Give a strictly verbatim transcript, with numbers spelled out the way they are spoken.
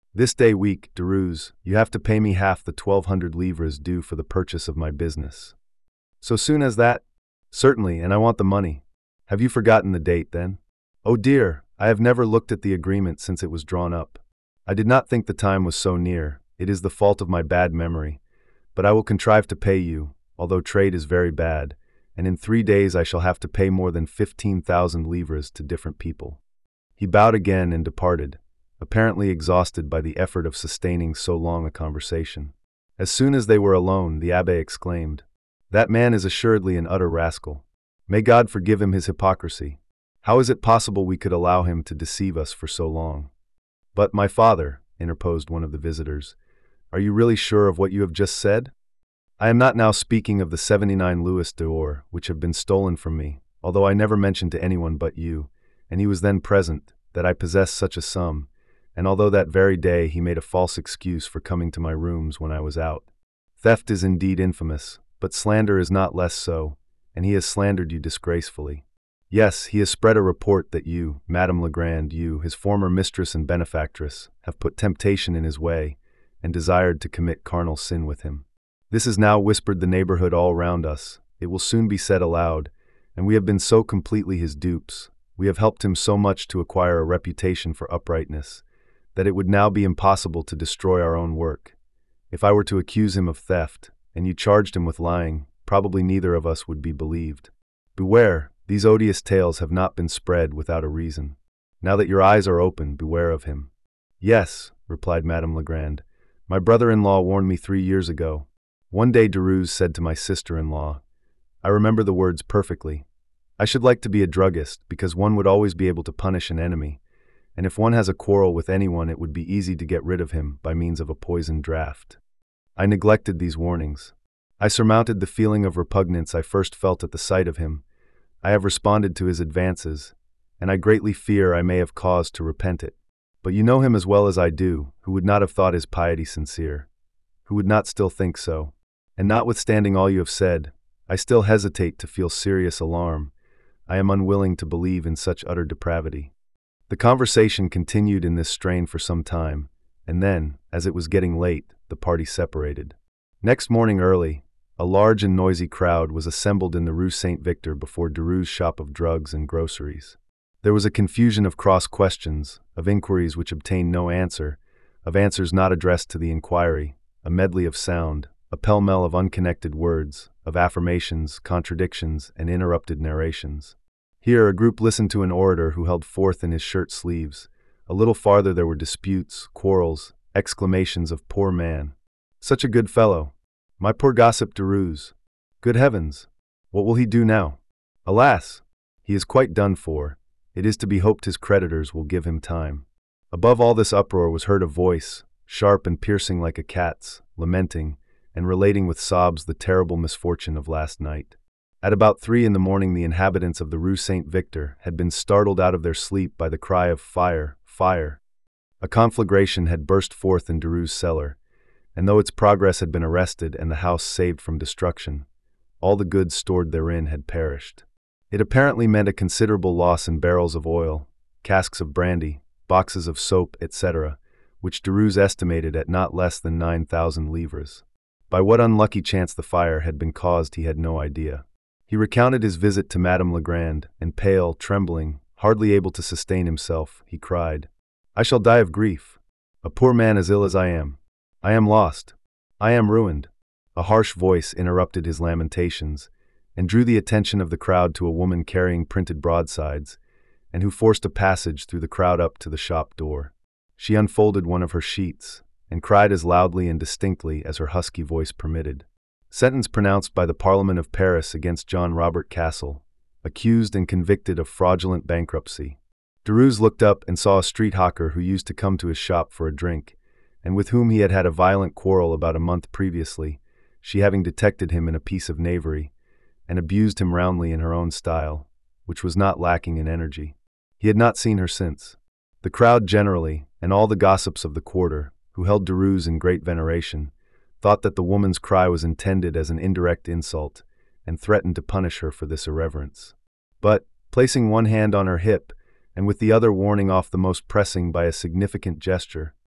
This day week, Derues, you have to pay me half the twelve hundred livres due for the purchase of my business. So soon as that? Certainly, and I want the money. Have you forgotten the date, then? Oh dear, I have never looked at the agreement since it was drawn up. I did not think the time was so near. It is the fault of my bad memory. But I will contrive to pay you, although trade is very bad, and in three days I shall have to pay more than fifteen thousand livres to different people. He bowed again and departed, apparently exhausted by the effort of sustaining so long a conversation. As soon as they were alone, the abbé exclaimed, "That man is assuredly an utter rascal. May God forgive him his hypocrisy. How is it possible we could allow him to deceive us for so long?" "But, my father," interposed one of the visitors, "are you really sure of what you have just said?" "I am not now speaking of the seventy-nine louis d'or which have been stolen from me, although I never mentioned to anyone but you, and he was then present, that I possessed such a sum, and although that very day he made a false excuse for coming to my rooms when I was out. Theft is indeed infamous, but slander is not less so, and he has slandered you disgracefully. Yes, he has spread a report that you, Madame Legrand, you, his former mistress and benefactress, have put temptation in his way, and desired to commit carnal sin with him. This has now whispered the neighborhood all round us. It will soon be said aloud, and we have been so completely his dupes, we have helped him so much to acquire a reputation for uprightness, that it would now be impossible to destroy our own work. If I were to accuse him of theft, and you charged him with lying, probably neither of us would be believed. Beware, these odious tales have not been spread without a reason. Now that your eyes are open, beware of him." "Yes," replied Madame Legrand, "my brother-in-law warned me three years ago. One day Derues said to my sister-in-law, I remember the words perfectly, 'I should like to be a druggist, because one would always be able to punish an enemy, and if one has a quarrel with anyone it would be easy to get rid of him by means of a poisoned draught.' I neglected these warnings. I surmounted the feeling of repugnance I first felt at the sight of him. I have responded to his advances, and I greatly fear I may have cause to repent it. But you know him as well as I do, who would not have thought his piety sincere, who would not still think so. And notwithstanding all you have said, I still hesitate to feel serious alarm. I am unwilling to believe in such utter depravity." The conversation continued in this strain for some time, and then, as it was getting late, the party separated. Next morning early, a large and noisy crowd was assembled in the Rue Saint-Victor before Derues' shop of drugs and groceries. There was a confusion of cross-questions, of inquiries which obtained no answer, of answers not addressed to the inquiry, a medley of sound, a pell-mell of unconnected words, of affirmations, contradictions, and interrupted narrations. Here a group listened to an orator who held forth in his shirt sleeves. A little farther there were disputes, quarrels, exclamations of "Poor man! Such a good fellow! My poor gossip Derues! Good heavens! What will he do now? Alas! He is quite done for. It is to be hoped his creditors will give him time." Above all this uproar was heard a voice, sharp and piercing like a cat's, lamenting, and relating with sobs the terrible misfortune of last night. At about three in the morning the inhabitants of the Rue Saint-Victor had been startled out of their sleep by the cry of "Fire! Fire!" A conflagration had burst forth in Derues' cellar, and though its progress had been arrested and the house saved from destruction, all the goods stored therein had perished. It apparently meant a considerable loss in barrels of oil, casks of brandy, boxes of soap, et cetera, which Derues estimated at not less than nine thousand livres. By what unlucky chance the fire had been caused he had no idea. He recounted his visit to Madame Legrand, and pale, trembling, hardly able to sustain himself, he cried, "I shall die of grief. A poor man as ill as I am. I am lost. I am ruined." A harsh voice interrupted his lamentations, and drew the attention of the crowd to a woman carrying printed broadsides, and who forced a passage through the crowd up to the shop door. She unfolded one of her sheets, and cried as loudly and distinctly as her husky voice permitted. Sentence pronounced by the Parliament of Paris against John Robert Castle, accused and convicted of fraudulent bankruptcy. Derues looked up and saw a street hawker who used to come to his shop for a drink, and with whom he had had a violent quarrel about a month previously, she having detected him in a piece of knavery, and abused him roundly in her own style, which was not lacking in energy. He had not seen her since. The crowd generally, and all the gossips of the quarter, who held Derues in great veneration, thought that the woman's cry was intended as an indirect insult, and threatened to punish her for this irreverence. But, placing one hand on her hip, and with the other warning off the most pressing by a significant gesture,